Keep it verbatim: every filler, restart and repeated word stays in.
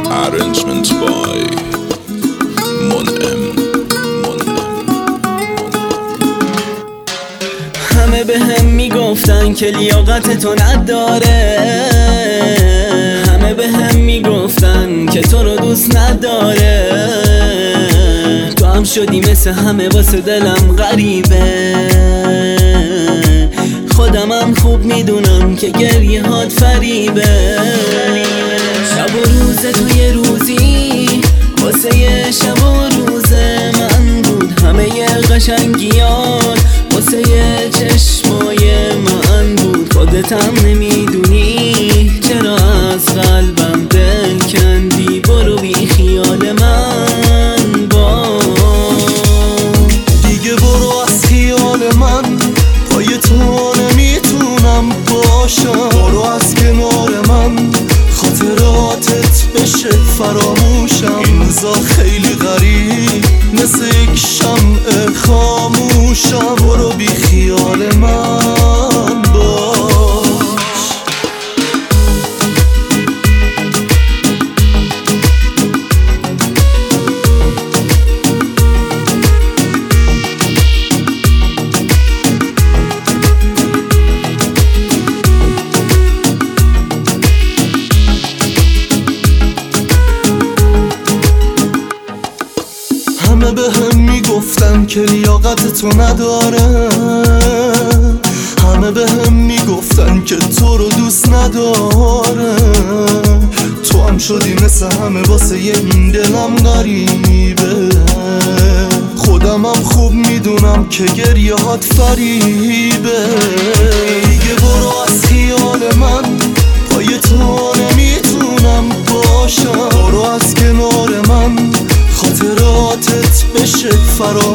Arrangement by منعم. همه به هم میگفتن که لیاقت تو نداره، همه به هم میگفتن که تو رو دوست نداره. تو هم شدی مثل همه واسه دلم غریبه. خودم هم خوب میدونم که گریه هات فریبه. شب و روز تو یه روزی واسه یه شب و روز من بود. همه ی قشنگیان واسه یه چشمای من بود. خودتم نمیدونی چرا از قلبم دل کندی. برو بی خیال من با دیگه برو از خیال من، پای تو نمیتونم باشم. برو از کنار من، خاطراتت بشه فراموشم. این روزا خیلی غریب مثل یک شمع خاموشم. برو بی خیال من باش. همه به هم میگفتن که لیاقت تو نداره، همه به هم میگفتن که تو رو دوست نداره. تو هم شدی مثل همه واسه یه این دلم غریبه. خودم هم خوب میدونم که گریه هات فریبه. دیگه برو از خیال من، پای تو نمیتونم باشم. برو از کنار من، خاطراتت بشه فراموشم.